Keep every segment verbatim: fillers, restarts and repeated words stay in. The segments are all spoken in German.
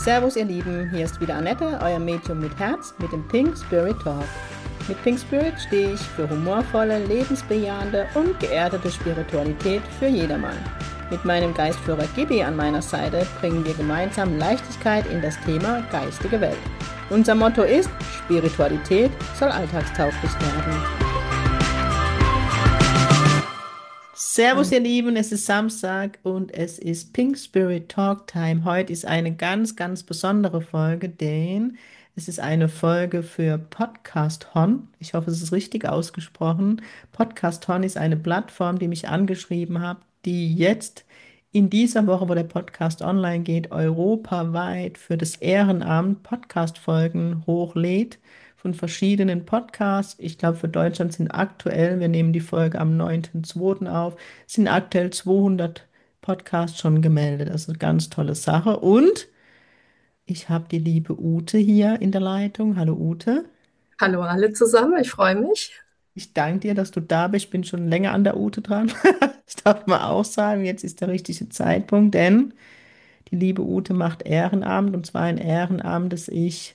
Servus ihr Lieben, hier ist wieder Annette, euer Medium mit Herz mit dem Pink Spirit Talk. Mit Pink Spirit stehe ich für humorvolle, lebensbejahende und geerdete Spiritualität für jedermann. Mit meinem Geistführer Gibi an meiner Seite bringen wir gemeinsam Leichtigkeit in das Thema geistige Welt. Unser Motto ist, Spiritualität soll alltagstauglich werden. Servus ihr Lieben, es ist Samstag und es ist Pink Spirit Talk Time. Heute ist eine ganz, ganz besondere Folge, denn es ist eine Folge für Podcast Hon. Ich hoffe, es ist richtig ausgesprochen. Podcast Hon ist eine Plattform, die mich angeschrieben hat, die jetzt in dieser Woche, wo der Podcast online geht, europaweit für das Ehrenamt Podcast-Folgen hochlädt von verschiedenen Podcasts. Ich glaube, für Deutschland sind aktuell, wir nehmen die Folge am neunten zweiten auf, sind aktuell zweihundert Podcasts schon gemeldet. Das ist eine ganz tolle Sache. Und ich habe die liebe Ute hier in der Leitung. Hallo Ute. Hallo alle zusammen, ich freue mich. Ich danke dir, dass du da bist. Ich bin schon länger an der Ute dran. Das darf man auch sagen. Jetzt ist der richtige Zeitpunkt, denn die liebe Ute macht Ehrenamt und zwar ein Ehrenamt, das ich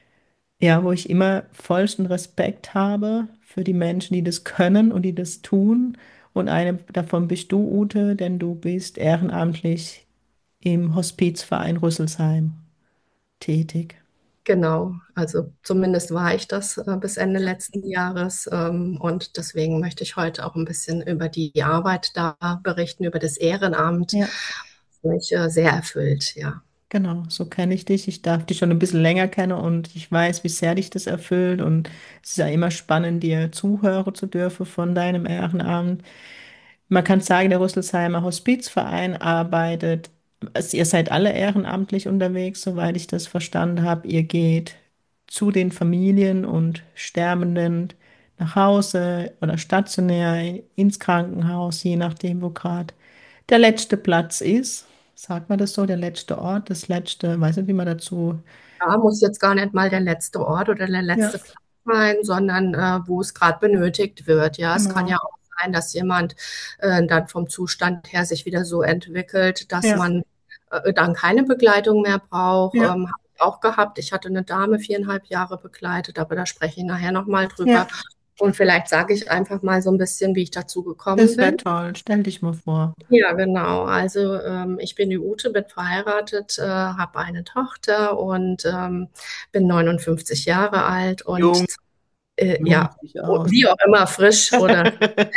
Ja, wo ich immer vollsten Respekt habe für die Menschen, die das können und die das tun. Und eine davon bist du, Ute, denn du bist ehrenamtlich im Hospizverein Rüsselsheim tätig. Genau, also zumindest war ich das äh, bis Ende letzten Jahres ähm, und deswegen möchte ich heute auch ein bisschen über die Arbeit da berichten, über das Ehrenamt, Ja, das mich äh, sehr erfüllt, ja. genau, so kenne ich dich. Ich darf dich schon ein bisschen länger kennen und ich weiß, wie sehr dich das erfüllt. Und es ist ja immer spannend, dir zuhören zu dürfen von deinem Ehrenamt. Man kann sagen, der Rüsselsheimer Hospizverein arbeitet, also ihr seid alle ehrenamtlich unterwegs, soweit ich das verstanden habe. Ihr geht zu den Familien und Sterbenden nach Hause oder stationär ins Krankenhaus, je nachdem, wo gerade der letzte Platz ist. Sagt man das so, der letzte Ort, das letzte, weiß nicht, wie man dazu. Ja, muss jetzt gar nicht mal der letzte Ort oder der Ja, letzte Platz sein, sondern äh, wo es gerade benötigt wird. Ja, es kann genau. ja auch sein, dass jemand äh, dann vom Zustand her sich wieder so entwickelt, dass Ja, man äh, dann keine Begleitung mehr braucht. ja, Ähm, habe ich auch gehabt. Ich hatte eine Dame viereinhalb Jahre begleitet, aber da spreche ich nachher nochmal ja, drüber. Und vielleicht sage ich einfach mal so ein bisschen, wie ich dazu gekommen das wäre bin. toll. Stell dich mal vor. Ja, genau. Also ähm, ich bin die Ute, bin verheiratet, äh, habe eine Tochter und ähm, bin neunundfünfzig Jahre alt und Jung, äh, jung ja, siehst du aus. wie auch immer frisch oder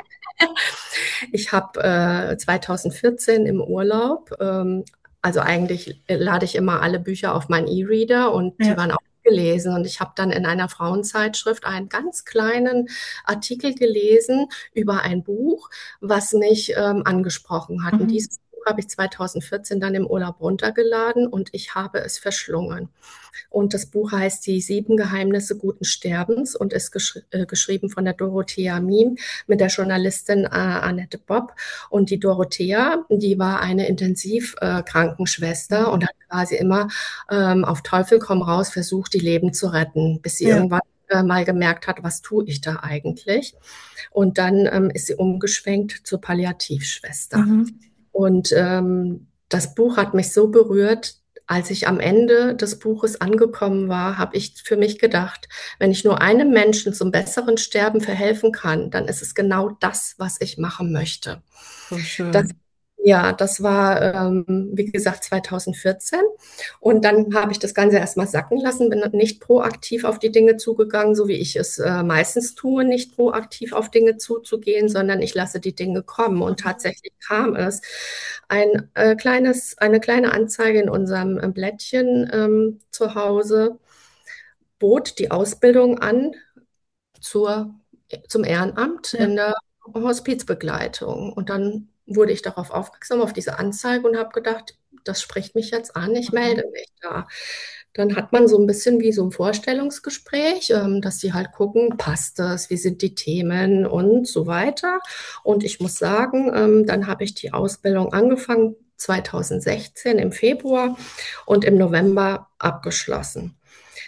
ich habe äh, zwanzig vierzehn im Urlaub, ähm, also eigentlich lade ich immer alle Bücher auf meinen E-Reader und die Ja. waren auch gelesen. Und ich habe dann in einer Frauenzeitschrift einen ganz kleinen Artikel gelesen über ein Buch, was mich ähm, angesprochen hat. Und Mhm. dieses Buch habe ich zwanzig vierzehn dann im Urlaub runtergeladen und ich habe es verschlungen. Und das Buch heißt Die sieben Geheimnisse guten Sterbens und ist geschri äh, geschrieben von der Dorothea Miem mit der Journalistin äh, Annette Bob. Und die Dorothea, die war eine Intensivkrankenschwester äh, und hat quasi immer ähm, auf Teufel komm raus versucht, die Leben zu retten, bis sie Ja. irgendwann äh, mal gemerkt hat, was tue ich da eigentlich? Und dann ähm, ist sie umgeschwenkt zur Palliativschwester. Mhm. Und ähm, das Buch hat mich so berührt. Als ich am Ende des Buches angekommen war, habe ich für mich gedacht, wenn ich nur einem Menschen zum besseren Sterben verhelfen kann, dann ist es genau das, was ich machen möchte. So Das, schön. ja, das war, ähm, wie gesagt, zwanzig vierzehn. Und dann habe ich das Ganze erstmal sacken lassen, bin nicht proaktiv auf die Dinge zugegangen, so wie ich es äh, meistens tue, nicht proaktiv auf Dinge zuzugehen, sondern ich lasse die Dinge kommen. Und tatsächlich kam es. Ein äh, kleines, eine kleine Anzeige in unserem äh, Blättchen ähm, zu Hause bot die Ausbildung an zur, zum Ehrenamt Ja. in der Hospizbegleitung. Und dann wurde ich darauf aufmerksam, auf diese Anzeige und habe gedacht, das spricht mich jetzt an, ich Mhm. melde mich da. Dann hat man so ein bisschen wie so ein Vorstellungsgespräch, ähm, dass sie halt gucken, passt das, wie sind die Themen und so weiter. Und ich muss sagen, ähm, dann habe ich die Ausbildung angefangen, zwanzig sechzehn im Februar und im November abgeschlossen.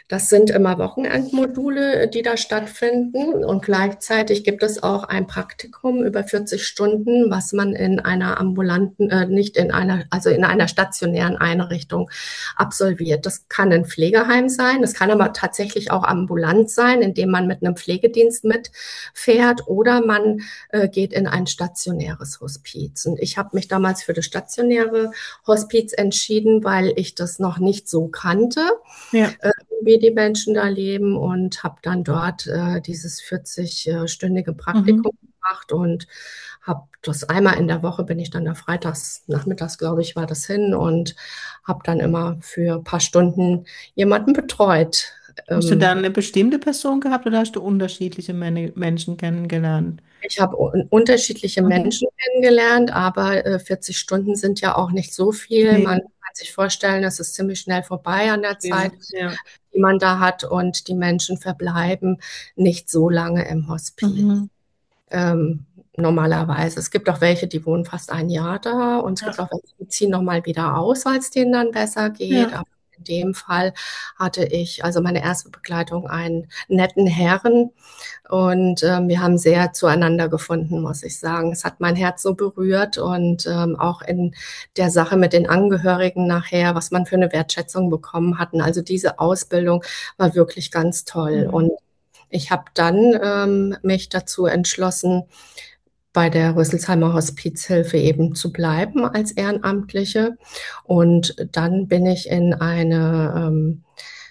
Das sind immer Wochenendmodule, die da stattfinden. Und gleichzeitig gibt es auch ein Praktikum über vierzig Stunden, was man in einer ambulanten, äh, nicht in einer, also in einer stationären Einrichtung absolviert. Das kann ein Pflegeheim sein, das kann aber tatsächlich auch ambulant sein, indem man mit einem Pflegedienst mitfährt oder man äh, geht in ein stationäres Hospiz. Und ich habe mich damals für das stationäre Hospiz entschieden, weil ich das noch nicht so kannte, Ja. äh, wie die Menschen da leben, und habe dann dort äh, dieses vierzig-stündige Mhm. Praktikum gemacht und habe das einmal in der Woche, bin ich dann da freitags, nachmittags, glaube ich, war das hin, und habe dann immer für ein paar Stunden jemanden betreut. Hast du Ähm, dann eine bestimmte Person gehabt oder hast du unterschiedliche Men Menschen kennengelernt? Ich habe un unterschiedliche Mhm. Menschen kennengelernt, aber äh, vierzig Stunden sind ja auch nicht so viel. Nee, Man kann sich vorstellen, das ist ziemlich schnell vorbei an der Zeit, stimmt. Ja. die man da hat, und die Menschen verbleiben nicht so lange im Hospiz. Mhm. Ähm, normalerweise. Es gibt auch welche, die wohnen fast ein Jahr da, und es gibt Ja. auch welche, die ziehen nochmal wieder aus, weil es denen dann besser geht. Ja. Aber in dem Fall hatte ich, also meine erste Begleitung, einen netten Herrn, und ähm, wir haben sehr zueinander gefunden, muss ich sagen. Es hat mein Herz so berührt, und ähm, auch in der Sache mit den Angehörigen nachher, was man für eine Wertschätzung bekommen hatten. Also diese Ausbildung war wirklich ganz toll. Mhm. Und ich habe dann ähm, mich dazu entschlossen, bei der Rüsselsheimer Hospizhilfe eben zu bleiben als Ehrenamtliche. Und dann bin ich in eine, ähm,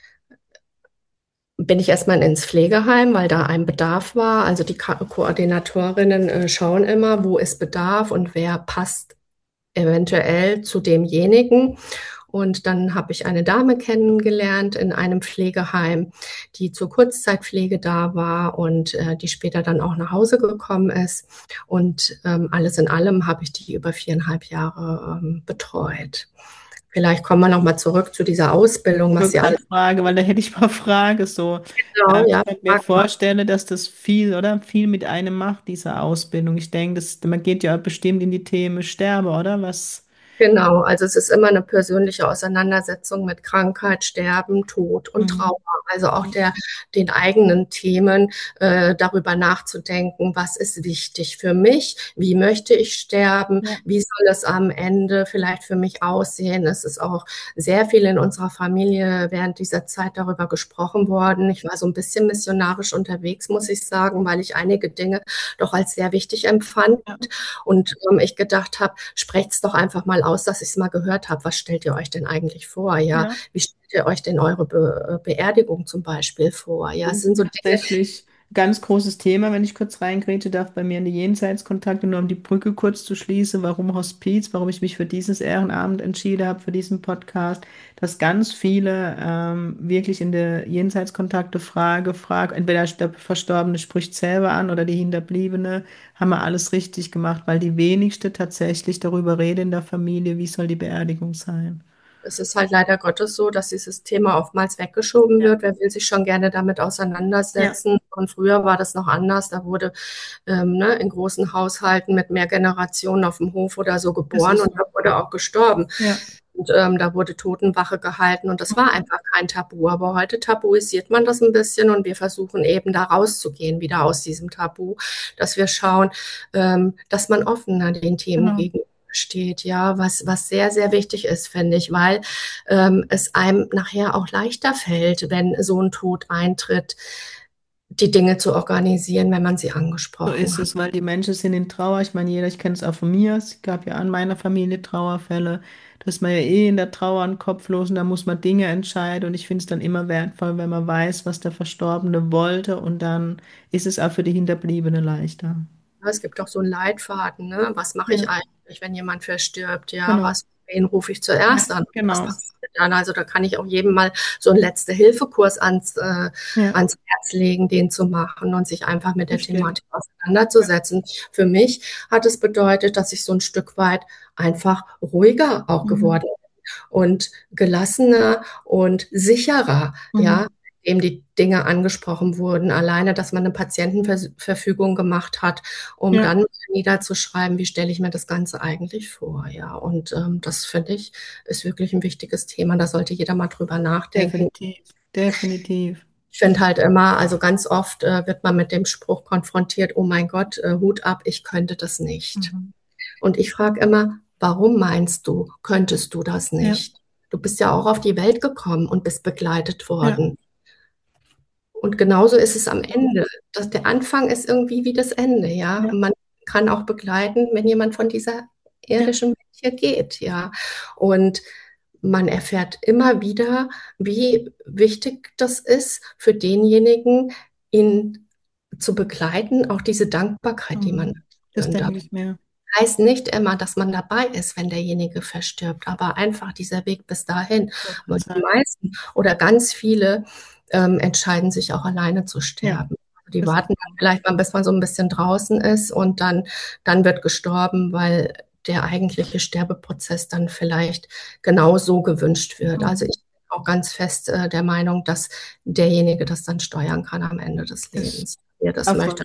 bin ich erstmal ins Pflegeheim, weil da ein Bedarf war. Also die Ka Koordinatorinnen äh, schauen immer, wo ist Bedarf und wer passt eventuell zu demjenigen. Und dann habe ich eine Dame kennengelernt in einem Pflegeheim, die zur Kurzzeitpflege da war und äh, die später dann auch nach Hause gekommen ist. Und ähm, alles in allem habe ich die über viereinhalb Jahre ähm, betreut. Vielleicht kommen wir noch mal zurück zu dieser Ausbildung, Ich was wollte sie gerade alles. fragen, weil da hätte ich mal Frage so. Genau, Ähm, ich ja, könnte mir frag mal. vorstellen, dass das viel, oder? Viel mit einem macht, diese Ausbildung. Ich denke, das, man geht ja bestimmt in die Themen Sterbe, oder? Was? Genau, also es ist immer eine persönliche Auseinandersetzung mit Krankheit, Sterben, Tod und Mhm. Trauer. Also auch der, den eigenen Themen äh, darüber nachzudenken, was ist wichtig für mich, wie möchte ich sterben, Ja. wie soll es am Ende vielleicht für mich aussehen. Es ist auch sehr viel in unserer Familie während dieser Zeit darüber gesprochen worden. Ich war so ein bisschen missionarisch unterwegs, muss ich sagen, weil ich einige Dinge doch als sehr wichtig empfand. Ja. Und ähm, ich gedacht habe, sprecht's doch einfach mal aus, dass ich es mal gehört habe. Was stellt ihr euch denn eigentlich vor? Ja, Ja. wie stellt ihr euch denn eure Be äh, Beerdigung zum Beispiel vor? Ja, Das es ist sind so Dinge. tatsächlich ein ganz großes Thema, wenn ich kurz reingrätsche darf, bei mir in die Jenseitskontakte, nur um die Brücke kurz zu schließen, warum Hospiz, warum ich mich für dieses Ehrenamt entschieden habe, für diesen Podcast, dass ganz viele ähm, wirklich in der Jenseitskontakte Frage, Frage, entweder der Verstorbene spricht selber an oder die Hinterbliebene, haben wir alles richtig gemacht, weil die wenigste tatsächlich darüber reden in der Familie, wie soll die Beerdigung sein. Es ist halt leider Gottes so, dass dieses Thema oftmals weggeschoben Ja, wird. Wer will sich schon gerne damit ja, auseinandersetzen? Und früher war das noch anders. Da wurde ähm, ne, in großen Haushalten mit mehr Generationen auf dem Hof oder so es geboren, ist und so. da wurde auch gestorben. Ja. Und ähm, da wurde Totenwache gehalten, und das war einfach kein Tabu. Aber heute tabuisiert man das ein bisschen, und wir versuchen eben da rauszugehen, wieder aus diesem Tabu, dass wir schauen, ähm, dass man offener den Themen Genau. gegenüber steht, ja, was, was sehr, sehr wichtig ist, finde ich, weil ähm, es einem nachher auch leichter fällt, wenn so ein Tod eintritt, die Dinge zu organisieren, wenn man sie So angesprochen ist hat. es, weil die Menschen sind in Trauer. Ich meine, jeder, ich kenne es auch von mir. Es gab ja an meiner Familie Trauerfälle. Da ist man ja eh in der Trauer und kopflos und da muss man Dinge entscheiden. Und ich finde es dann immer wertvoll, wenn man weiß, was der Verstorbene wollte. Und dann ist es auch für die Hinterbliebene leichter. Ja, es gibt auch so einen Leitfaden, ne? Was mache ich Ja, eigentlich, wenn jemand verstirbt? Ja, genau. was, wen rufe ich Ja, zuerst an? Was genau. passiert dann? Also da kann ich auch jedem mal so einen Letzte-Hilfe-Kurs ans, äh, Ja, ans Herz legen, den zu machen und sich einfach mit der bestimmt. Thematik auseinanderzusetzen. Für mich hat es bedeutet, dass ich so ein Stück weit einfach ruhiger auch Mhm. geworden und gelassener und sicherer, Mhm. ja, dem die Dinge angesprochen wurden. Alleine, dass man eine Patientenverfügung gemacht hat, um Ja, dann niederzuschreiben, wie stelle ich mir das Ganze eigentlich vor, ja. Und ähm, das finde ich ist wirklich ein wichtiges Thema. Da sollte jeder mal drüber nachdenken. definitiv. definitiv. Ich finde halt immer, also ganz oft äh, wird man mit dem Spruch konfrontiert, oh mein Gott, äh, Hut ab, ich könnte das nicht. Mhm. Und ich frage immer, warum meinst du, könntest du das Ja, nicht? Du bist ja auch auf die Welt gekommen und bist begleitet ja, worden. Und genauso ist es am Ende. Das, der Anfang ist irgendwie wie das Ende, ja. ja, Und man kann auch begleiten, wenn jemand von dieser ja. irdischen Welt hier geht, ja. Und man erfährt immer wieder, wie wichtig das ist für denjenigen, ihn zu begleiten, auch diese Dankbarkeit, die man Mhm. Das spüren darf. denke ich mir. Heißt nicht immer, dass man dabei ist, wenn derjenige verstirbt, aber einfach dieser Weg bis dahin. Ich wollte gerade Und die sagen. meisten oder ganz viele ähm, entscheiden sich auch alleine zu Ja, sterben. Die das ist warten dann so. vielleicht mal, bis man so ein bisschen draußen ist und dann, dann wird gestorben, weil der eigentliche Sterbeprozess dann vielleicht genau so gewünscht wird. Also Mhm. ich bin auch ganz fest äh, der Meinung, dass derjenige das dann steuern kann am Ende des Das Lebens, wer das möchte. davon.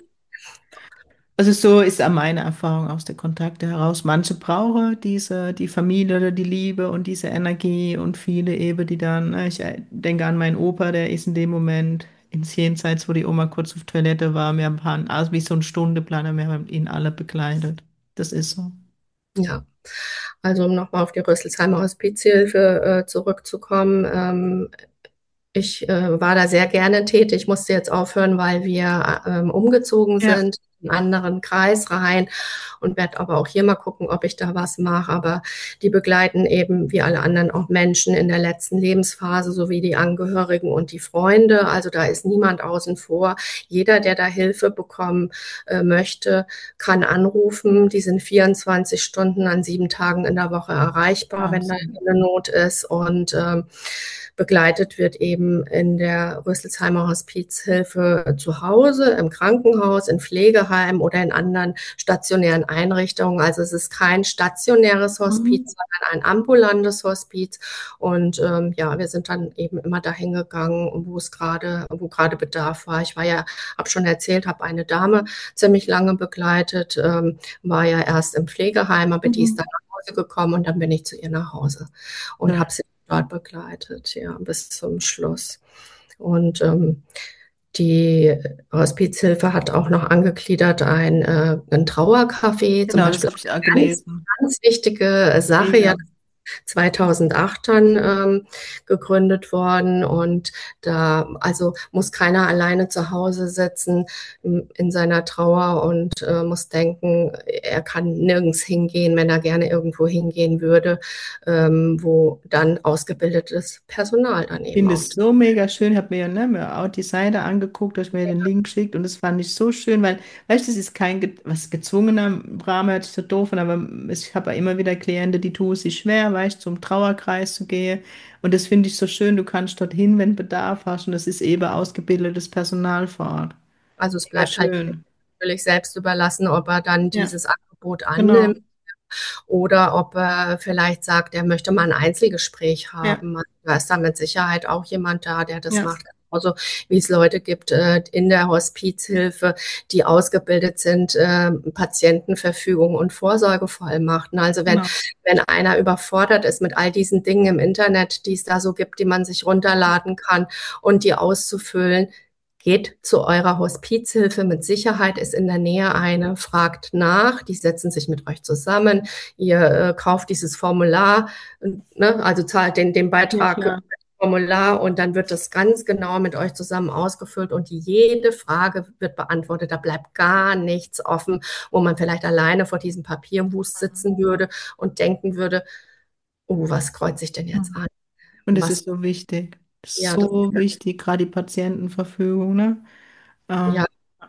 Also so ist auch meine Erfahrung aus der Kontakte heraus. Manche brauchen diese, die Familie oder die Liebe und diese Energie und viele eben, die dann, ne, ich äh, denke an meinen Opa, der ist in dem Moment ins Jenseits, wo die Oma kurz auf Toilette war. Wir haben also wie so einen Stundenplan, wir haben ihn alle begleitet. Das ist so. Ja. Also um nochmal auf die Rüsselsheimer Hospizhilfe äh, zurückzukommen. Ähm, ich äh, war da sehr gerne tätig, musste jetzt aufhören, weil wir ähm, umgezogen Ja. sind, in einen anderen Kreis rein und werde aber auch hier mal gucken, ob ich da was mache. Aber die begleiten eben wie alle anderen auch Menschen in der letzten Lebensphase, sowie die Angehörigen und die Freunde. Also da ist niemand außen vor. Jeder, der da Hilfe bekommen äh, möchte, kann anrufen. Die sind vierundzwanzig Stunden an sieben Tagen in der Woche erreichbar, wenn da Wahnsinn. eine Not ist. Und ähm, begleitet wird eben in der Rüsselsheimer Hospizhilfe zu Hause, im Krankenhaus, in Pflegeheimen oder in anderen stationären Einrichtungen. Also es ist kein stationäres Mhm. Hospiz, sondern ein ambulantes Hospiz. Und ähm, ja, wir sind dann eben immer dahin gegangen, wo es gerade, wo gerade Bedarf war. Ich war ja, habe schon erzählt, habe eine Dame ziemlich lange begleitet, ähm, war ja erst im Pflegeheim, aber die ist Mhm. dann nach Hause gekommen und dann bin ich zu ihr nach Hause und Ja. habe sie dort begleitet, ja, bis zum Schluss. Und ähm, die Hospizhilfe hat auch noch angegliedert ein, äh, ein Trauercafé, zum Genau, das Beispiel habe ich auch eine ganz, gelesen. ganz wichtige Sache, ja, Mega. zweitausendacht dann ähm, gegründet worden und da also muss keiner alleine zu Hause sitzen in, in seiner Trauer und äh, muss denken, er kann nirgends hingehen, wenn er gerne irgendwo hingehen würde, ähm, wo dann ausgebildetes Personal dann Ich eben finde auch. es so mega schön. Ich habe mir, ne, mir auch die Seite angeguckt, dass mir den Link schickt und das fand ich so schön, weil, weißt du, das ist kein ge was gezwungener Rahmen, hört sich so doof an, aber ich habe ja immer wieder Klienten, die tun es sich schwer, weißt du, zum Trauerkreis zu gehen und das finde ich so schön. Du kannst dorthin, wenn Bedarf hast und das ist eben ausgebildetes Personal vor Ort. Also es Mega bleibt halt schön. natürlich selbst überlassen, ob er dann Ja, dieses Angebot genau. annimmt oder ob er vielleicht sagt, er möchte mal ein Einzelgespräch Ja, haben. Da ist da mit Sicherheit auch jemand da, der das ja, macht. Also wie es Leute gibt äh, in der Hospizhilfe, die ausgebildet sind, äh, Patientenverfügung und Vorsorgevollmachten. Also wenn, genau. wenn einer überfordert ist mit all diesen Dingen im Internet, die es da so gibt, die man sich runterladen kann und die auszufüllen, geht zu eurer Hospizhilfe. Mit Sicherheit ist in der Nähe eine, fragt nach, die setzen sich mit euch zusammen. Ihr äh, kauft dieses Formular, ne, also zahlt den, den Ja, Beitrag klar. Formular und dann wird das ganz genau mit euch zusammen ausgefüllt und jede Frage wird beantwortet. Da bleibt gar nichts offen, wo man vielleicht alleine vor diesem Papierwust sitzen würde und denken würde, oh, was kreuze ich denn jetzt Mhm. an? Und das Was, ist so wichtig. Das ist ja, das, so wichtig, gerade die Patientenverfügung, ne? Ähm, ja,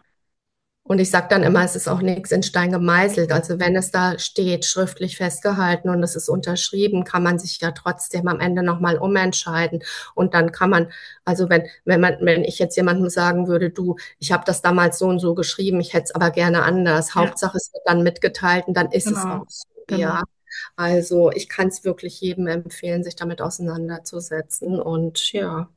und ich sage dann immer, es ist auch nichts in Stein gemeißelt. Also wenn es da steht, schriftlich festgehalten und es ist unterschrieben, kann man sich ja trotzdem am Ende nochmal umentscheiden. Und dann kann man, also wenn, wenn man, wenn ich jetzt jemandem sagen würde, du, ich habe das damals so und so geschrieben, ich hätte es aber gerne anders. ja, Hauptsache, es wird dann mitgeteilt und dann ist es genau, auch so, genau. ja. Also ich kann es wirklich jedem empfehlen, sich damit auseinanderzusetzen. Und ja,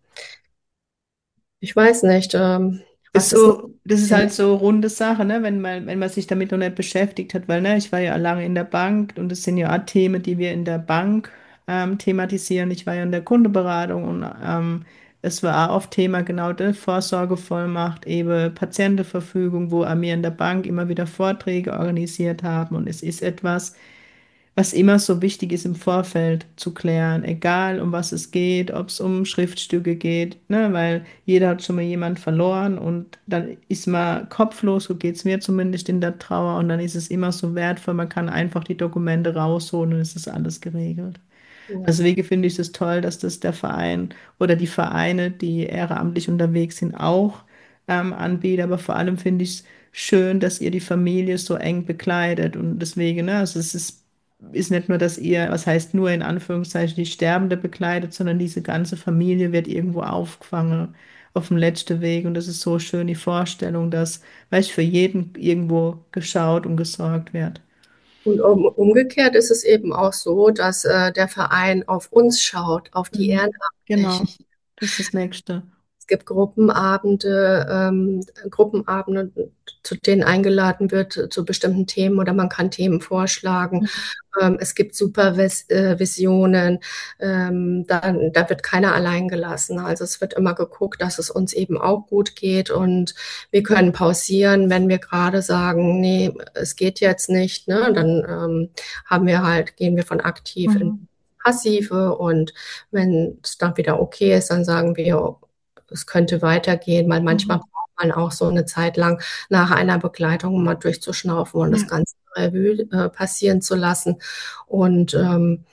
ich weiß nicht, ähm, Ist was ist noch? so, das ist halt so runde Sache, ne? Wenn man, wenn man sich damit noch nicht beschäftigt hat, weil, ne, ich war ja lange in der Bank und das sind ja auch Themen, die wir in der Bank ähm, thematisieren. Ich war ja in der Kundenberatung und ähm, es war auch oft Thema genau der Vorsorgevollmacht, eben Patientenverfügung, wo wir in der Bank immer wieder Vorträge organisiert haben. Und es ist etwas, was immer so wichtig ist im Vorfeld zu klären, egal um was es geht, ob es um Schriftstücke geht, ne, weil jeder hat schon mal jemand verloren und dann ist man kopflos, so geht es mir zumindest in der Trauer und dann ist es immer so wertvoll, man kann einfach die Dokumente rausholen und es ist alles geregelt. Ja. Deswegen finde ich es toll, dass das der Verein oder die Vereine, die ehrenamtlich unterwegs sind, auch ähm, anbieten. Aber vor allem finde ich es schön, dass ihr die Familie so eng begleitet. Und deswegen, ne, also es ist, ist nicht nur, dass ihr, was heißt nur in Anführungszeichen, die Sterbende begleitet, sondern diese ganze Familie wird irgendwo aufgefangen auf dem letzten Weg. Und das ist so schön, die Vorstellung, dass, weißt, für jeden irgendwo geschaut und gesorgt wird. Und um, umgekehrt ist es eben auch so, dass äh, der Verein auf uns schaut, auf die Mhm. Genau, Ehrenamtlichen. das ist das Nächste. Es gibt Gruppenabende, ähm, Gruppenabende, zu denen eingeladen wird äh, zu bestimmten Themen oder man kann Themen vorschlagen. Mhm. Ähm, es gibt Supervisionen, ähm, da, da wird keiner allein gelassen. Also es wird immer geguckt, dass es uns eben auch gut geht und wir können pausieren, wenn wir gerade sagen, nee, es geht jetzt nicht, ne? Dann ähm, haben wir halt, gehen wir von aktiv in Mhm. Passive und wenn es dann wieder okay ist, dann sagen wir, es könnte weitergehen, weil manchmal Mhm. braucht man auch so eine Zeit lang nach einer Begleitung mal durchzuschnaufen und das Ja. Ganze Revue äh, passieren zu lassen. Und ähm,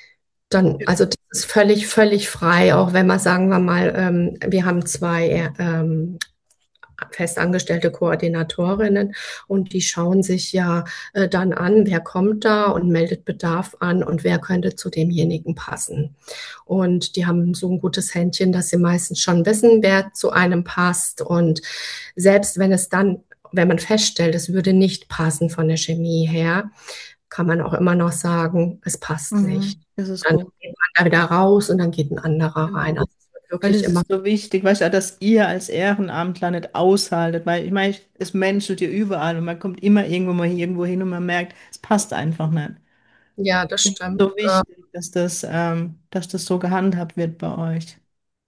dann, also das ist völlig, völlig frei, auch wenn man, sagen wir mal, ähm, wir haben zwei ähm, festangestellte Koordinatorinnen und die schauen sich ja äh, dann an, wer kommt da und meldet Bedarf an und wer könnte zu demjenigen passen. Und die haben so ein gutes Händchen, dass sie meistens schon wissen, wer zu einem passt. Und selbst wenn es dann, wenn man feststellt, es würde nicht passen von der Chemie her, kann man auch immer noch sagen, es passt nicht. Mhm. Das ist Dann gut. geht man da wieder raus und dann geht ein anderer rein. Genau. Also es wird Weil wirklich es immer, ist so wichtig, weißt du, dass ihr als Ehrenamtler nicht aushaltet, weil ich meine, es menschelt ja überall und man kommt immer irgendwo mal irgendwo hin und man merkt, es passt einfach nicht. ja, das Es ist stimmt. so wichtig, dass das, ähm, dass das so gehandhabt wird bei euch.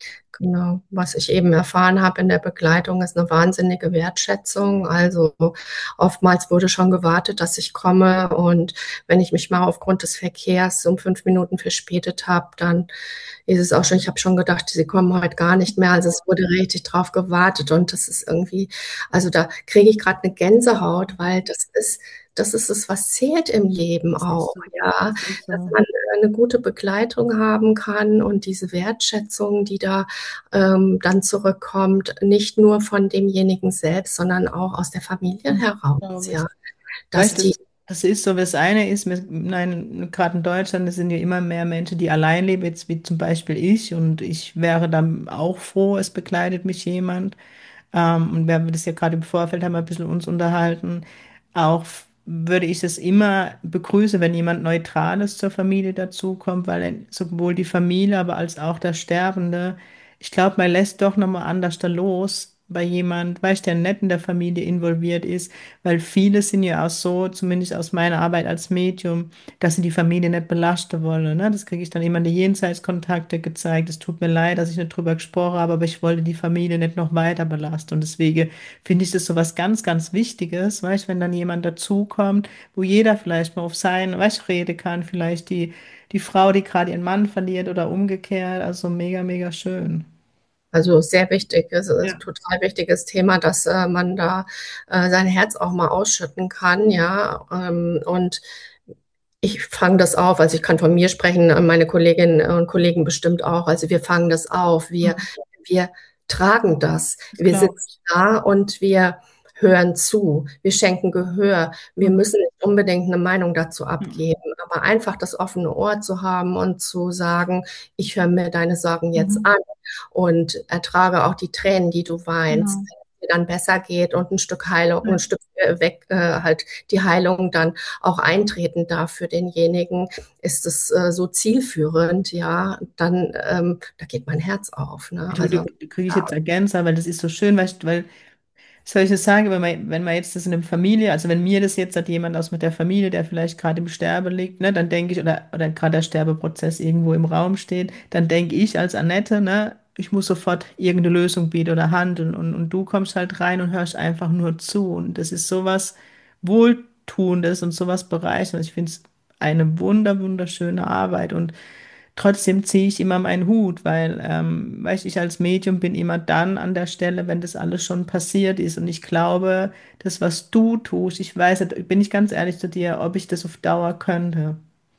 Genau. Was ich eben erfahren habe in der Begleitung, ist eine wahnsinnige Wertschätzung. Also oftmals wurde schon gewartet, dass ich komme. Und wenn ich mich mal aufgrund des Verkehrs um fünf Minuten verspätet habe, dann ist es auch schon, ich habe schon gedacht, sie kommen heute gar nicht mehr. Also es wurde richtig drauf gewartet. Und das ist irgendwie, also da kriege ich gerade eine Gänsehaut, weil das ist, das ist es, was zählt im Leben Das ist auch, so. ja, Das ist dass so. man eine gute Begleitung haben kann und diese Wertschätzung, die da ähm, dann zurückkommt, nicht nur von demjenigen selbst, sondern auch aus der Familie Mhm. heraus, Glaube ich. ja, dass Weißt du, die, das, das ist so, das eine ist, wir- nein, gerade in Deutschland, es sind ja immer mehr Menschen, die allein leben, jetzt wie zum Beispiel ich, und ich wäre dann auch froh, es begleitet mich jemand. Ähm, und wir haben das ja gerade im Vorfeld haben wir ein bisschen uns unterhalten. Auch f- würde ich es immer begrüßen, wenn jemand Neutrales zur Familie dazukommt, weil dann sowohl die Familie, aber als auch der Sterbende, ich glaube, man lässt doch nochmal anders da los bei jemand, weißt der nicht in der Familie involviert ist, weil viele sind ja auch so, zumindest aus meiner Arbeit als Medium, dass sie die Familie nicht belasten wollen. Ne? Das kriege ich dann immer in die Jenseitskontakte gezeigt. Es tut mir leid, dass ich nicht drüber gesprochen habe, aber ich wollte die Familie nicht noch weiter belasten. Und deswegen finde ich das so was ganz, ganz Wichtiges, weißt, wenn dann jemand dazukommt, wo jeder vielleicht mal auf sein, weißt, reden kann, vielleicht die, die Frau, die gerade ihren Mann verliert oder umgekehrt. Also mega, mega schön. also sehr wichtig, es ist Ja. ein total wichtiges Thema, dass äh, man da äh, sein Herz auch mal ausschütten kann, ja, ähm, und ich fange das auf, also ich kann von mir sprechen, äh, meine Kolleginnen und Kollegen bestimmt auch. Also wir fangen das auf, wir, Mhm. wir tragen das. Das Wir glaube sitzen ich. da und wir hören zu, wir schenken Gehör. Wir Mhm. müssen nicht unbedingt eine Meinung dazu Mhm. abgeben, aber einfach das offene Ohr zu haben und zu sagen, ich höre mir deine Sorgen jetzt Mhm. an und ertrage auch die Tränen, die du weinst, Genau. wenn es dir dann besser geht und ein Stück Heilung, ein Ja. Stück äh, weg, äh, halt die Heilung dann auch eintreten darf für denjenigen, ist es äh, so zielführend, ja, dann dann da geht mein Herz auf, ne? Du, du, Also du kriege ich ja, jetzt Ergänzer, weil das ist so schön, weißt, weil soll ich das sagen, wenn man, wenn man jetzt das in einer Familie, also wenn mir das jetzt hat jemand aus mit der Familie, der vielleicht gerade im Sterben liegt, ne, dann denke ich, oder, oder gerade der Sterbeprozess irgendwo im Raum steht, dann denke ich als Annette, ne, ich muss sofort irgendeine Lösung bieten oder handeln. Und, und du kommst halt rein und hörst einfach nur zu. Und das ist sowas Wohltuendes und sowas Bereicherndes. Ich finde es eine wunder, wunderschöne Arbeit. Und trotzdem ziehe ich immer meinen Hut, weil, ähm, weißt, ich als Medium bin immer dann an der Stelle, wenn das alles schon passiert ist. Und ich glaube, das, was du tust, ich weiß, nicht, bin ich ganz ehrlich zu dir, ob ich das auf Dauer könnte.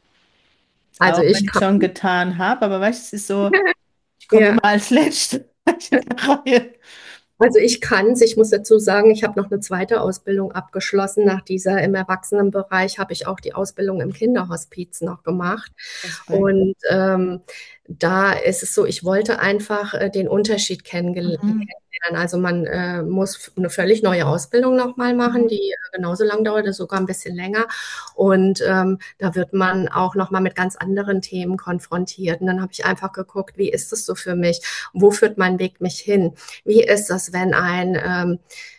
Also Auch ich wenn ich kann, schon getan habe, aber weißt, es ist so, ich komme ja, immer als Letzte in der Reihe. also ich kann es, ich muss dazu sagen, ich habe noch eine zweite Ausbildung abgeschlossen. Nach dieser im Erwachsenenbereich habe ich auch die Ausbildung im Kinderhospiz noch gemacht. Respekt. Und ähm, da ist es so, ich wollte einfach äh, den Unterschied kennengel- Mhm. kennenlernen. Also man äh, muss eine völlig neue Ausbildung nochmal machen, Mhm. die äh, genauso lang dauert, oder sogar ein bisschen länger. Und ähm, da wird man auch nochmal mit ganz anderen Themen konfrontiert. Und dann habe ich einfach geguckt, wie ist es so für mich? Wo führt mein Weg mich hin? Wie ist das, wenn ein, ähm,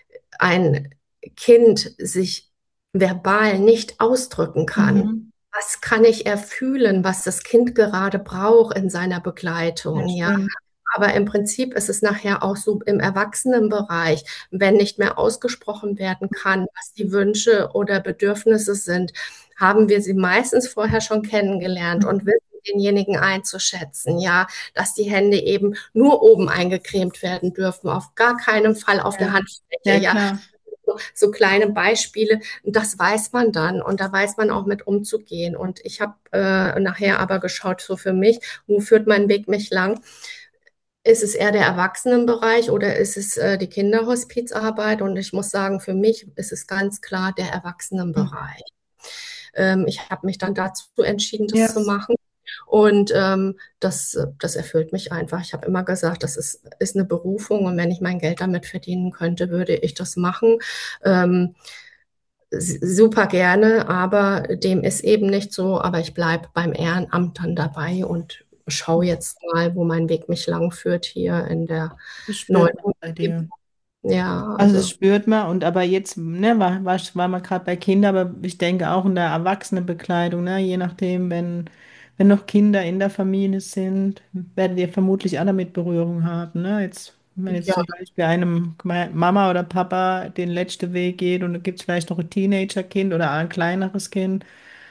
ein Kind sich verbal nicht ausdrücken kann? Mhm. Was kann ich erfühlen, was das Kind gerade braucht in seiner Ja, Begleitung? Ja, schön. aber im Prinzip ist es nachher auch so im Erwachsenenbereich, wenn nicht mehr ausgesprochen werden kann, was die Wünsche oder Bedürfnisse sind, haben wir sie meistens vorher schon kennengelernt und Mhm. wissen denjenigen einzuschätzen, ja, dass die Hände eben nur oben eingecremt werden dürfen, auf gar keinen Fall auf der Ja. Handfläche, Ja, ja. klar. So, so kleine Beispiele, das weiß man dann und da weiß man auch mit umzugehen. Und ich habe äh, nachher aber geschaut, so für mich, wo führt mein Weg mich lang? Ist es eher der Erwachsenenbereich oder ist es äh, die Kinderhospizarbeit? Und ich muss sagen, für mich ist es ganz klar der Mhm. Erwachsenenbereich. Ähm, ich habe mich dann dazu entschieden, das Ja, zu machen. Und ähm, das, äh, das erfüllt mich einfach. Ich habe immer gesagt, das ist, ist eine Berufung und wenn ich mein Geld damit verdienen könnte, würde ich das machen. Ähm, s- super gerne, aber dem ist eben nicht so. Aber ich bleibe beim Ehrenamt dann dabei und schaue jetzt mal, wo mein Weg mich lang führt hier in der das neuen spürt man bei Umgebung. dir. Ja, Also das also spürt man und aber jetzt, ne, war, war, war man gerade bei Kindern, aber ich denke auch in der Erwachsenenbekleidung, ne, je nachdem, wenn, wenn noch Kinder in der Familie sind, werdet ihr vermutlich alle mit Berührung haben, ne? Jetzt, wenn jetzt ja, zum Beispiel einem Mama oder Papa den letzten Weg geht und da gibt es vielleicht noch ein Teenagerkind oder ein kleineres Kind,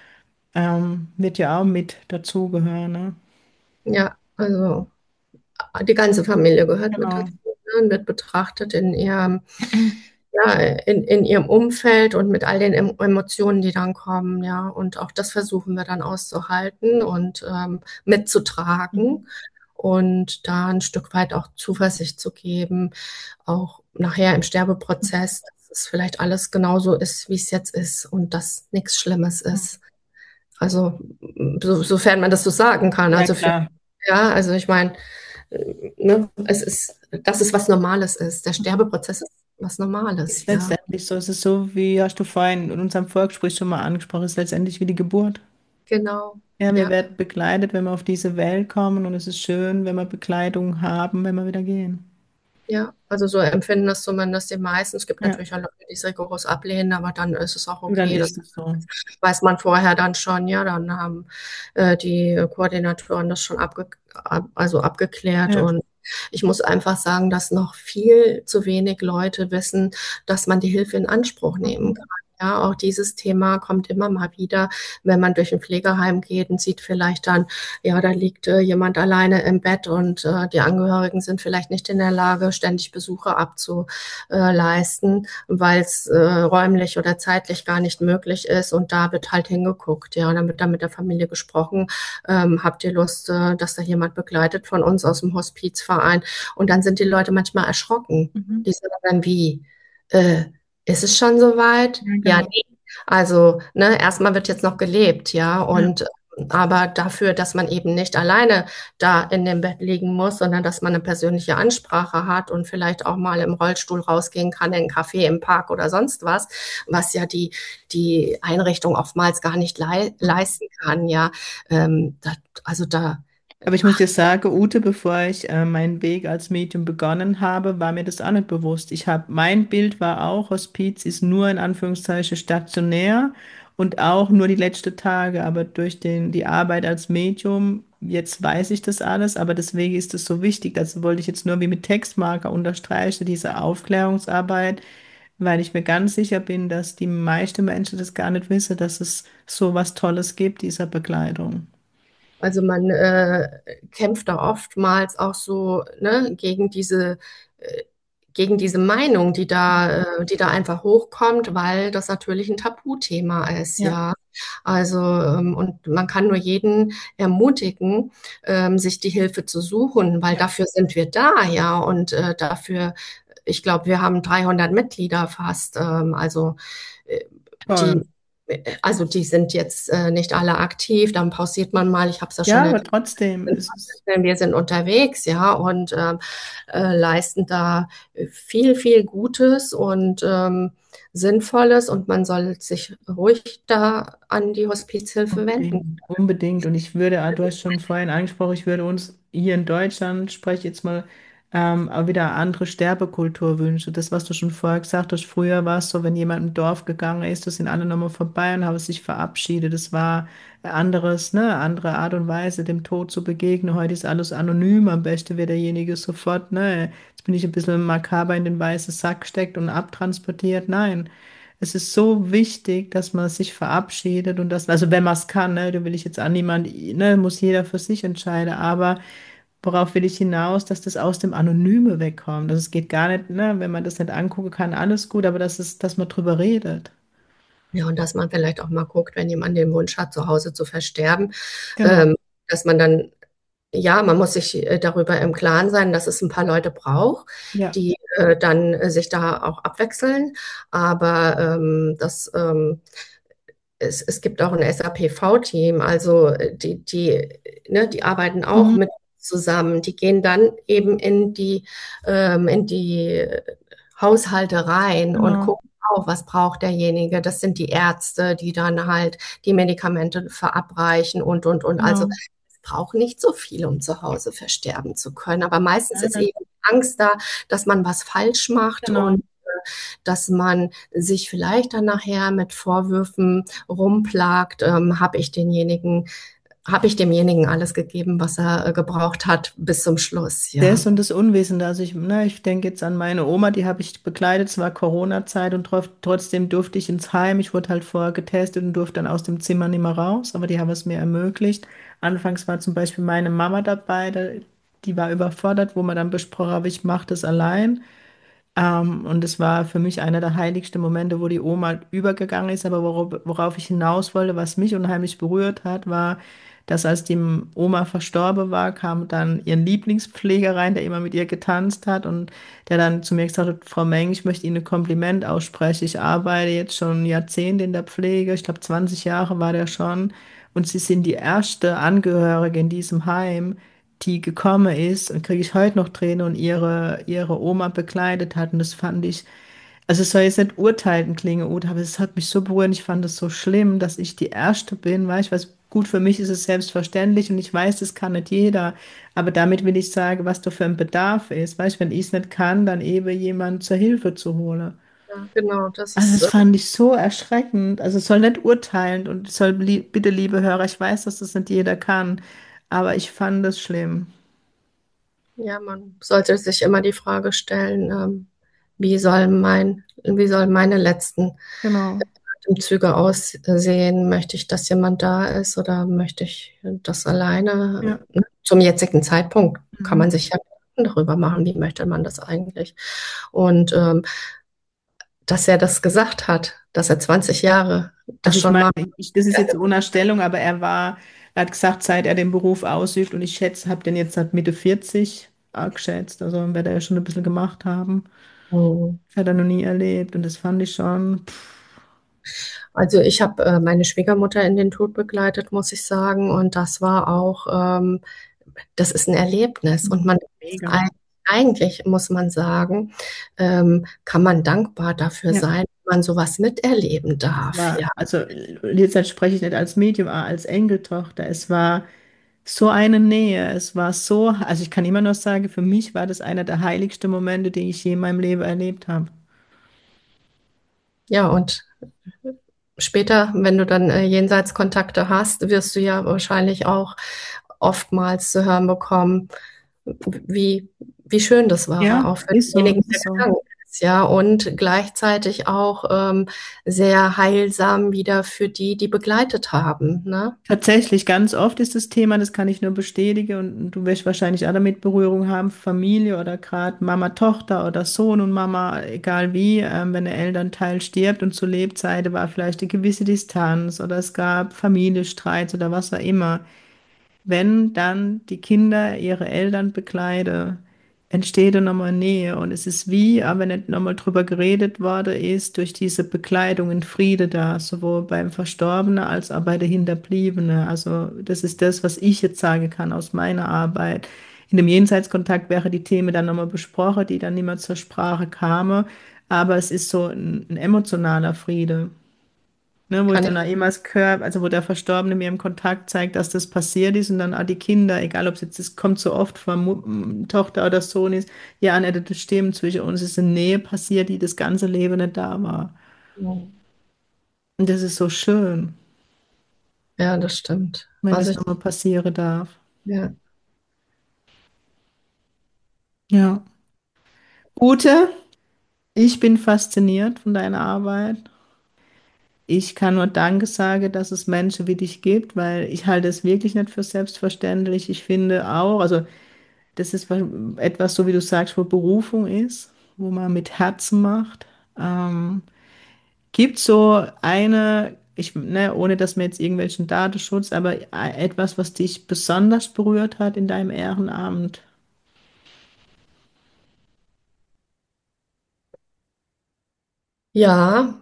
ähm, wird ja auch mit dazugehören, ne? ja, also die ganze Familie gehört mit dazu Genau. ne, und wird betrachtet in ihrem, ja, in, in ihrem Umfeld und mit all den em Emotionen, die dann kommen, ja. Und auch das versuchen wir dann auszuhalten und ähm, mitzutragen Mhm. und da ein Stück weit auch Zuversicht zu geben, auch nachher im Sterbeprozess, dass es vielleicht alles genauso ist, wie es jetzt ist und dass nichts Schlimmes ist. Also, so, sofern man das so sagen kann. Ja, Also für, klar. ja, also ich meine, äh, ne, es ist, dass es was Normales ist. Der Sterbeprozess ist was Ist Normales, ja. letztendlich so, es ist so, wie hast du vorhin in unserem Vorgespräch schon mal angesprochen, es ist letztendlich wie die Geburt. Genau. Ja, wir Ja, werden begleitet, wenn wir auf diese Welt kommen und es ist schön, wenn wir Begleitung haben, wenn wir wieder gehen. ja. Also so empfinden das zumindest die meisten. Es gibt Ja, natürlich auch Leute, die es rigoros ablehnen, aber dann ist es auch und dann okay. Das ist es so. weiß man vorher dann schon, ja. Dann haben äh, die Koordinatoren das schon abge ab, also abgeklärt Ja. und ich muss einfach sagen, dass noch viel zu wenig Leute wissen, dass man die Hilfe in Anspruch nehmen Mhm. kann. Ja, auch dieses Thema kommt immer mal wieder, wenn man durch ein Pflegeheim geht und sieht vielleicht dann, ja, da liegt äh, jemand alleine im Bett und äh, die Angehörigen sind vielleicht nicht in der Lage, ständig Besuche abzuleisten, weil es äh, räumlich oder zeitlich gar nicht möglich ist. Und da wird halt hingeguckt, ja, und dann wird da mit der Familie gesprochen. Ähm, habt ihr Lust, äh, dass da jemand begleitet von uns aus dem Hospizverein? Und dann sind die Leute manchmal erschrocken. Mhm. Die sagen dann, wie? Äh, ist es schon soweit? Ja, Ja, genau. nee. Also, ne, erstmal wird jetzt noch gelebt, ja, Ja. und aber dafür, dass man eben nicht alleine da in dem Bett liegen muss, sondern dass man eine persönliche Ansprache hat und vielleicht auch mal im Rollstuhl rausgehen kann in einen Café im Park oder sonst was, was ja die, die Einrichtung oftmals gar nicht lei leisten kann, ja. Ähm, da, also da, Aber ich muss dir sagen, Ute, bevor ich äh, meinen Weg als Medium begonnen habe, war mir das auch nicht bewusst. Ich habe, mein Bild war auch, Hospiz ist nur in Anführungszeichen stationär und auch nur die letzten Tage, aber durch den, die Arbeit als Medium jetzt weiß ich das alles, aber deswegen ist es so wichtig. Das wollte ich jetzt nur wie mit Textmarker unterstreichen, diese Aufklärungsarbeit, weil ich mir ganz sicher bin, dass die meisten Menschen das gar nicht wissen, dass es so was Tolles gibt, dieser Begleitung. Also man äh, kämpft da oftmals auch so, ne, gegen diese, äh, gegen diese Meinung, die da, äh, die da einfach hochkommt, weil das natürlich ein Tabuthema ist, Ja, ja. Also, ähm, und man kann nur jeden ermutigen, ähm, sich die Hilfe zu suchen, weil ja, dafür sind wir da, ja. Und äh, dafür, ich glaube, wir haben dreihundert Mitglieder fast. Ähm, also äh, toll. die, also die sind jetzt äh, nicht alle aktiv, dann pausiert man mal. Ich habe es ja schon Ja, aber erwähnt. trotzdem ist es, Wir sind unterwegs, ja, und ähm, äh, leisten da viel, viel Gutes und ähm, Sinnvolles und man soll sich ruhig da an die Hospizhilfe wenden. unbedingt, unbedingt. Und ich würde, ah, du hast schon vorhin angesprochen, ich würde uns hier in Deutschland, spreche jetzt mal, ähm, auch wieder eine andere Sterbekultur wünschen. Das, was du schon vorher gesagt hast, früher war es so, wenn jemand im Dorf gegangen ist, da sind alle nochmal vorbei und haben sich verabschiedet. Das war ein anderes, ne, eine andere Art und Weise, dem Tod zu begegnen. Heute ist alles anonym. Am besten wird derjenige sofort, ne, jetzt bin ich ein bisschen makaber in den weißen Sack gesteckt und abtransportiert. Nein. Es ist so wichtig, dass man sich verabschiedet und das, also wenn man es kann, ne, da will ich jetzt an niemand, ne, muss jeder für sich entscheiden, aber worauf will ich hinaus, dass das aus dem Anonyme wegkommt. Also es geht gar nicht, ne, wenn man das nicht angucken kann, alles gut, aber das ist, dass man drüber redet. Ja, und dass man vielleicht auch mal guckt, wenn jemand den Wunsch hat, zu Hause zu versterben, Genau. ähm, dass man dann, ja, man muss sich äh, darüber im Klaren sein, dass es ein paar Leute braucht, Ja. die äh, dann äh, sich da auch abwechseln. Aber ähm, das, ähm, es, es gibt auch ein S A P V-Team, also äh, die, die, ne, die arbeiten auch Mhm. mit zusammen. Die gehen dann eben in die, ähm, in die Haushalte rein und Genau. gucken auch, was braucht derjenige. Das sind die Ärzte, die dann halt die Medikamente verabreichen und, und, und. Also Genau. es braucht nicht so viel, um zu Hause versterben zu können. Aber meistens Ja, ist das- eben Angst da, dass man was falsch macht Genau. und dass man sich vielleicht dann nachher mit Vorwürfen rumplagt, ähm, habe ich denjenigen, habe ich demjenigen alles gegeben, was er äh, gebraucht hat, bis zum Schluss, ja. Das und das Unwissende. Also ich, ne, ich denke jetzt an meine Oma, die habe ich begleitet, es war Corona-Zeit und trof- trotzdem durfte ich ins Heim. Ich wurde halt vorher getestet und durfte dann aus dem Zimmer nicht mehr raus, aber die haben es mir ermöglicht. Anfangs war zum Beispiel meine Mama dabei, da, die war überfordert, wo man dann besprochen habe, ich mache das allein. Ähm, und es war für mich einer der heiligsten Momente, wo die Oma übergegangen ist. Aber worauf, worauf ich hinaus wollte, was mich unheimlich berührt hat, war, dass als die Oma verstorben war, kam dann ihr Lieblingspfleger rein, der immer mit ihr getanzt hat und der dann zu mir gesagt hat, Frau Meng, ich möchte Ihnen ein Kompliment aussprechen. Ich arbeite jetzt schon Jahrzehnte in der Pflege, ich glaube zwanzig Jahre war der schon. Und Sie sind die erste Angehörige in diesem Heim, die gekommen ist und kriege ich heute noch Tränen und ihre, ihre Oma begleitet hat. Und das fand ich, also es soll jetzt nicht urteilend klingen, Uta, aber es hat mich so berührt. Und ich fand es so schlimm, dass ich die Erste bin, weißt du, was gut für mich ist es selbstverständlich und ich weiß, das kann nicht jeder. Aber damit will ich sagen, was da für ein Bedarf ist. Weißt du, wenn ich es nicht kann, dann eben jemanden zur Hilfe zu holen. Ja, genau, das Also ist, das äh, fand ich so erschreckend. Also es soll nicht urteilend und es soll lie- bitte, liebe Hörer, ich weiß, dass das nicht jeder kann, aber ich fand es schlimm. ja, man sollte sich immer die Frage stellen, ähm, wie soll mein, wie sollen meine letzten Genau. Atemzüge aussehen? Möchte ich, dass jemand da ist oder möchte ich das alleine? Ja. Zum jetzigen Zeitpunkt kann Mhm. man sich ja Gedanken darüber machen, wie möchte man das eigentlich? Und ähm, dass er das gesagt hat, dass er zwanzig Jahre das Also ich schon meine, macht. ich, das ist jetzt eine Unterstellung, aber er war, er hat gesagt, seit er den Beruf ausübt und ich schätze, habe den jetzt seit Mitte vierzig geschätzt, also wird er ja schon ein bisschen gemacht haben. Mhm. Das hat er noch nie erlebt und das fand ich schon, pff, Also ich habe äh, meine Schwiegermutter in den Tod begleitet, muss ich sagen. Und das war auch, ähm, das ist ein Erlebnis. Und man ist mega. eig- eigentlich, muss man sagen, ähm, kann man dankbar dafür Ja, sein, wenn man sowas miterleben es darf. war, Ja, also jetzt spreche ich nicht als Medium, aber als Enkeltochter. Es war so eine Nähe. Es war so, also ich kann immer noch sagen, für mich war das einer der heiligsten Momente, die ich je in meinem Leben erlebt habe. ja, und später, wenn du dann äh, Jenseitskontakte hast, wirst du ja wahrscheinlich auch oftmals zu hören bekommen, wie, wie schön das war, Ja, auch für ist so, denjenigen, der ist so. gegangen ist, ja, und gleichzeitig auch ähm, sehr heilsam wieder für die, die begleitet haben, ne? Tatsächlich, ganz oft ist das Thema, das kann ich nur bestätigen und du wirst wahrscheinlich auch damit Berührung haben, Familie oder gerade Mama, Tochter oder Sohn und Mama, egal wie, ähm, wenn der Elternteil stirbt und zu Lebzeiten war vielleicht eine gewisse Distanz oder es gab Familienstreits oder was auch immer. Wenn dann die Kinder ihre Eltern bekleiden, entsteht dann nochmal Nähe. Und es ist wie, aber nicht nochmal drüber geredet worden ist, durch diese Bekleidung ein Friede da, sowohl beim Verstorbenen als auch bei der Hinterbliebenen. Also das ist das, was ich jetzt sagen kann aus meiner Arbeit. In dem Jenseitskontakt wäre die Themen dann nochmal besprochen, die dann nicht mehr zur Sprache kamen. Aber es ist so ein, ein emotionaler Friede. Ne, wo ich Kann dann ich, auch ehemals gehört, also wo der Verstorbene mir im Kontakt zeigt, dass das passiert ist und dann auch die Kinder, egal ob es jetzt, das kommt so oft von Mu m- Tochter oder Sohn ist, ja, Annette, das stimmt, zwischen uns ist eine Nähe passiert, die das ganze Leben nicht da war. Und das ist so schön, ja, das stimmt. wenn Also das ich, nochmal passieren darf. ja, Ja. Ute, ich bin fasziniert von deiner Arbeit. Ich kann nur Danke sagen, dass es Menschen wie dich gibt, weil ich halte es wirklich nicht für selbstverständlich. Ich finde auch, also das ist etwas, so wie du sagst, wo Berufung ist, wo man mit Herzen macht. Ähm, gibt so eine, ich, ne, ohne dass wir jetzt irgendwelchen Datenschutz, aber etwas, was dich besonders berührt hat in deinem Ehrenamt? ja,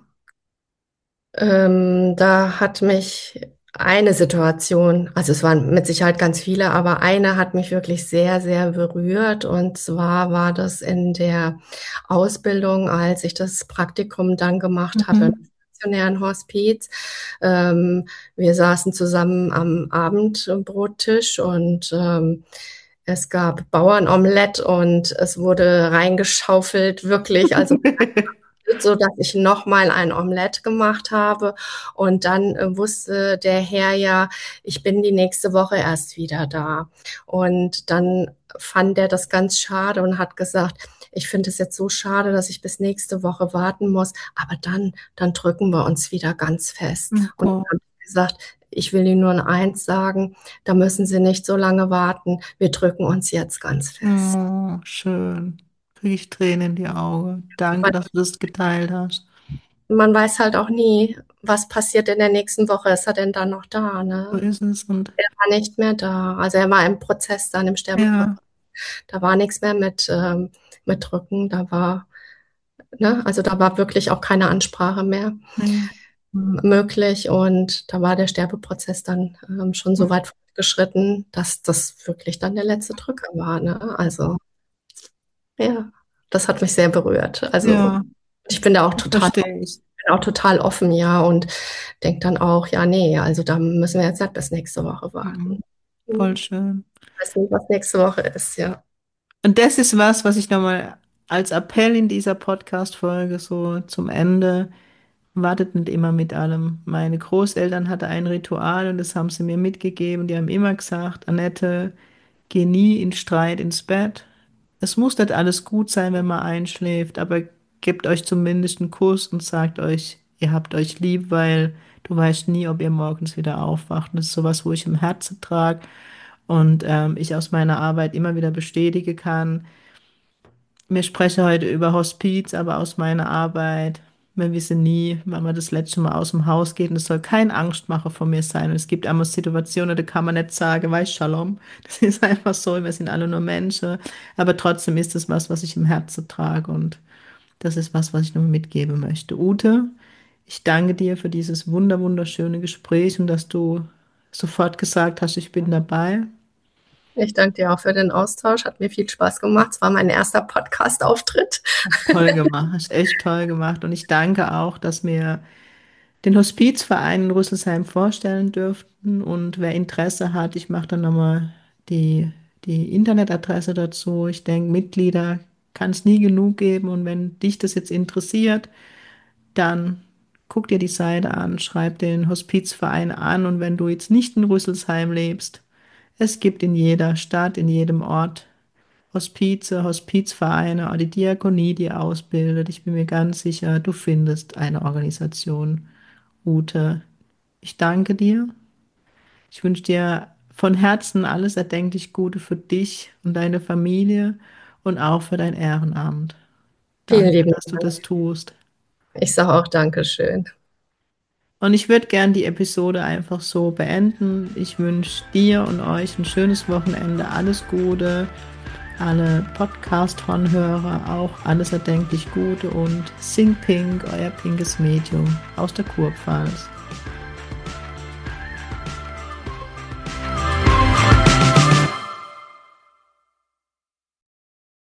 ähm, da hat mich eine Situation, also es waren mit Sicherheit ganz viele, aber eine hat mich wirklich sehr, sehr berührt. Und zwar war das in der Ausbildung, als ich das Praktikum dann gemacht habe im Mhm. stationären Hospiz. Ähm, wir saßen zusammen am Abendbrottisch und ähm, es gab Bauernomelett und es wurde reingeschaufelt, wirklich. Also so dass ich noch mal ein Omelett gemacht habe. Und dann äh, wusste der Herr ja, ich bin die nächste Woche erst wieder da. Und dann fand er das ganz schade und hat gesagt, ich finde es jetzt so schade, dass ich bis nächste Woche warten muss, aber dann, dann drücken wir uns wieder ganz fest. Und Oh, dann habe ich gesagt, ich will Ihnen nur eins sagen, da müssen Sie nicht so lange warten. Wir drücken uns jetzt ganz fest. oh, schön. Kriege ich Tränen in die Augen. Danke, dass du das geteilt hast. Man weiß halt auch nie, was passiert in der nächsten Woche. Ist er denn dann noch da, So ne? ist es. Und Er war nicht mehr da. Also er war im Prozess dann, im Sterbeprozess. ja, Da war nichts mehr mit, ähm, mit Drücken. Da war, ne? Also da war wirklich auch keine Ansprache mehr nee. ähm, möglich. Und da war der Sterbeprozess dann ähm, schon so weit fortgeschritten, dass das wirklich dann der letzte Drücker war, ne? Also ja, das hat mich sehr berührt. Also Ja, ich bin da auch total verstehe ich. bin auch total offen, ja, und denke dann auch, ja, nee, also da müssen wir jetzt nicht bis nächste Woche Mhm. warten. Voll Hm, schön. weiß nicht, was nächste Woche ist, ja. Und das ist was, was ich nochmal als Appell in dieser Podcast-Folge so zum Ende, wartet nicht immer mit allem. Meine Großeltern hatten ein Ritual und das haben sie mir mitgegeben. Die haben immer gesagt, Annette, geh nie in Streit ins Bett. Es muss nicht alles gut sein, wenn man einschläft, aber gebt euch zumindest einen Kuss und sagt euch, ihr habt euch lieb, weil du weißt nie, ob ihr morgens wieder aufwacht. Und das ist sowas, wo ich im Herzen trage und ähm, ich aus meiner Arbeit immer wieder bestätigen kann. Wir sprechen heute über Hospiz, aber aus meiner Arbeit, wir wissen nie, wann man das letzte Mal aus dem Haus geht. Und es soll kein Angstmacher von mir sein. Und es gibt einmal Situationen, da kann man nicht sagen, weiß Shalom. Das ist einfach so, wir sind alle nur Menschen. Aber trotzdem ist es was, was ich im Herzen trage. Und das ist was, was ich noch mitgeben möchte. Ute, ich danke dir für dieses wunder, wunderschöne Gespräch und dass du sofort gesagt hast, ich bin dabei. Ich danke dir auch für den Austausch, hat mir viel Spaß gemacht. Es war mein erster Podcast-Auftritt. Toll gemacht, hast echt toll gemacht. Und ich danke auch, dass wir den Hospizverein in Rüsselsheim vorstellen dürften. Und wer Interesse hat, ich mache dann nochmal die, die Internetadresse dazu. Ich denke, Mitglieder kann es nie genug geben. Und wenn dich das jetzt interessiert, dann guck dir die Seite an, schreib den Hospizverein an. Und wenn du jetzt nicht in Rüsselsheim lebst, Es gibt in jeder Stadt, in jedem Ort Hospize, Hospizvereine, auch die Diakonie, die ausbildet. Ich bin mir ganz sicher, du findest eine Organisation. Ute, ich danke dir. Ich wünsche dir von Herzen alles erdenklich Gute für dich und deine Familie und auch für dein Ehrenamt. Vielen Danke, lieben dass du Dank. das tust. Ich sage auch Dankeschön. Und ich würde gern die Episode einfach so beenden. Ich wünsche dir und euch ein schönes Wochenende, alles Gute, alle Podcast-Hörer auch alles erdenklich Gute und Sing Pink, euer pinkes Medium aus der Kurpfalz.